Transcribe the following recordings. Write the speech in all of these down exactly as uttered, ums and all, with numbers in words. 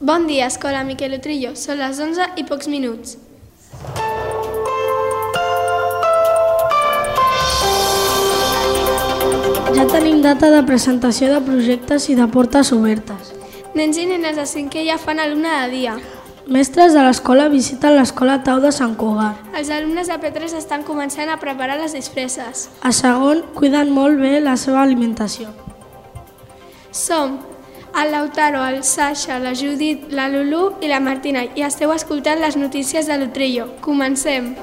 Bon dia, Escola Miquel Utrillo. Són les onze i pocs minuts. Ja tenim data de presentació de projectes i de portes obertes. Nens i nenes de cinquè ja fan alumne de dia. Mestres de l'escola visiten l'escola Tau de Sant Cugat. Els alumnes de P tres estan començant a preparar les disfresses. A segon, cuiden molt bé la seva alimentació. Som el Lautaro, el Sasha, la Judit, la Lulu i la Martina i esteu escoltant les notícies de l'Utrillo. Comencem!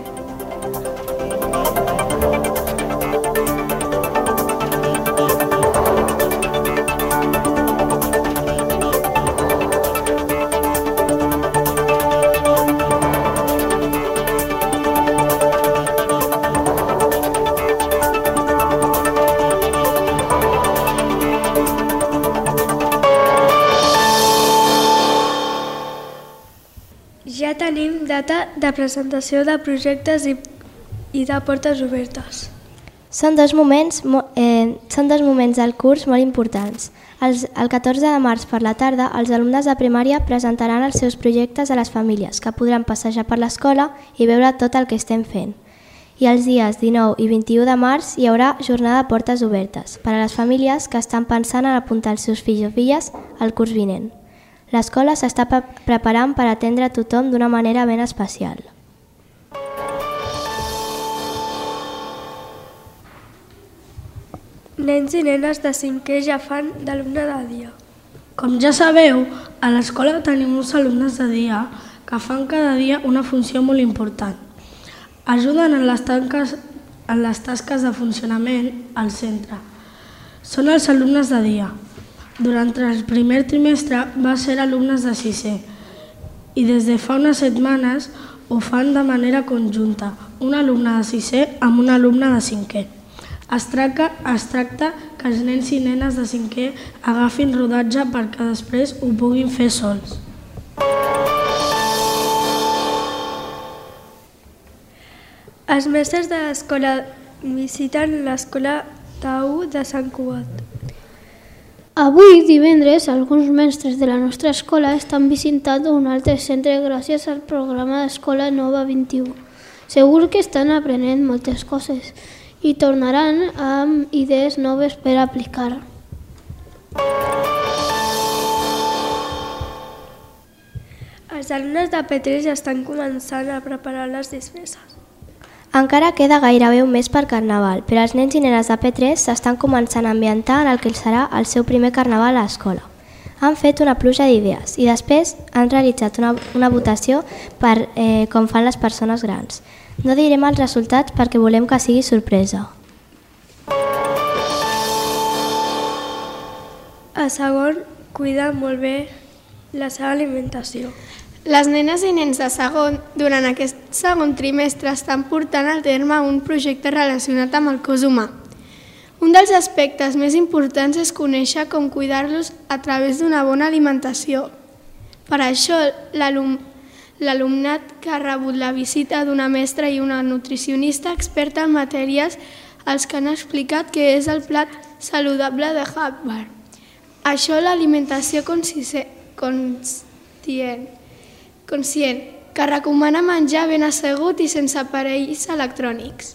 Ja tenim data de presentació de projectes i, i de portes obertes. Són dos moments, eh, són dos moments del curs molt importants. Els, el catorze de març per la tarda, els alumnes de primària presentaran els seus projectes a les famílies, que podran passejar per l'escola i veure tot el que estem fent. I els dies dinou i vint-i-u de març hi haurà jornada de portes obertes per a les famílies que estan pensant en apuntar els seus fills o filles al curs vinent. L'escola s'està preparant per atendre a tothom d'una manera ben especial. Nens i nenes de cinquè ja fan d'alumne de dia. Com ja sabeu, a l'escola tenim uns alumnes de dia que fan cada dia una funció molt important. Ajuden en les tasques, en les tasques de funcionament al centre. Són els alumnes de dia. Durant el primer trimestre va ser alumnes de sisè i des de fa unes setmanes ho fan de manera conjunta, un alumne de sisè amb un alumne de cinquè. Es tracta, es tracta que els nens i nenes de cinquè agafin rodatge perquè després ho puguin fer sols. Els mestres de l'escola visiten l'escola Tau de Sant Cugat. Avui, divendres, alguns mestres de la nostra escola estan visitant un altre centre gràcies al programa d'Escola Nova vint-i-u. Segur que estan aprenent moltes coses i tornaran amb idees noves per aplicar. Els alumnes de P tres estan començant a preparar les disfresses. Encara queda gairebé un mes per Carnaval, però els nens i nenes de P tres s'estan començant a ambientar en el que serà el seu primer Carnaval a l'escola. Han fet una pluja d'idees i després han realitzat una, una votació per eh, com fan les persones grans. No direm els resultats perquè volem que sigui sorpresa. A segon, cuida molt bé la seva alimentació. Les nenes i nens de segon, durant aquest segon trimestre, estan portant a terme un projecte relacionat amb el cos humà. Un dels aspectes més importants és conèixer com cuidar-los a través d'una bona alimentació. Per això, l'alumnat que ha rebut la visita d'una mestra i una nutricionista experta en matèries els que han explicat què és el plat saludable de Harvard. Això l'alimentació conscient. conscient, que recomana menjar ben assegut i sense aparells electrònics.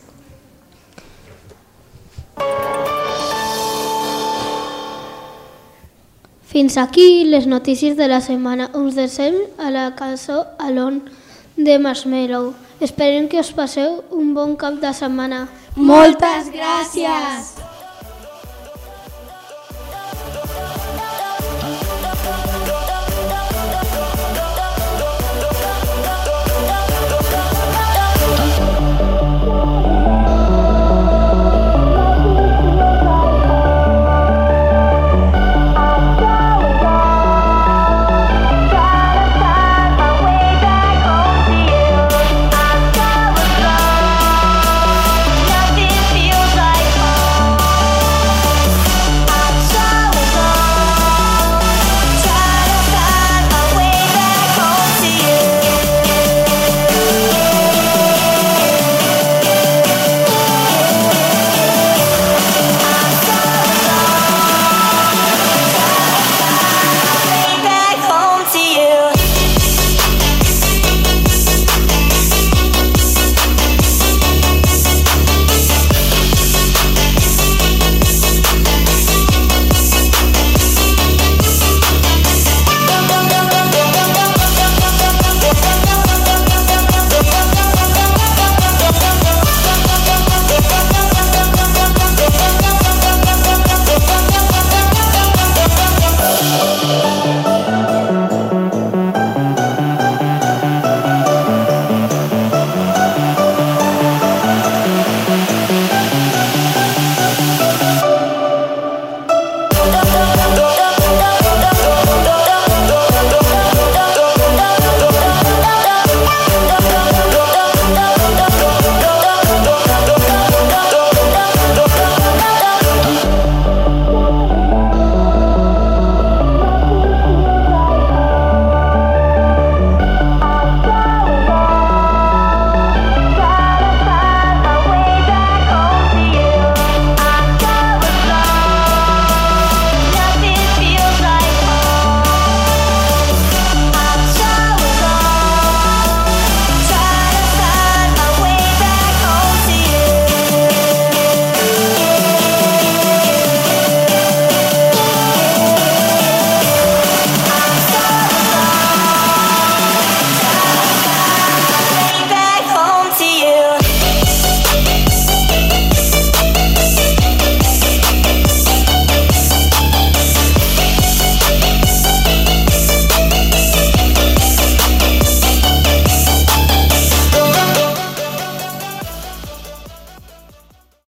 Fins aquí les notícies de la setmana. Us deixem a la cançó Alone de Marshmello. Esperem que us passeu un bon cap de setmana. Moltes gràcies!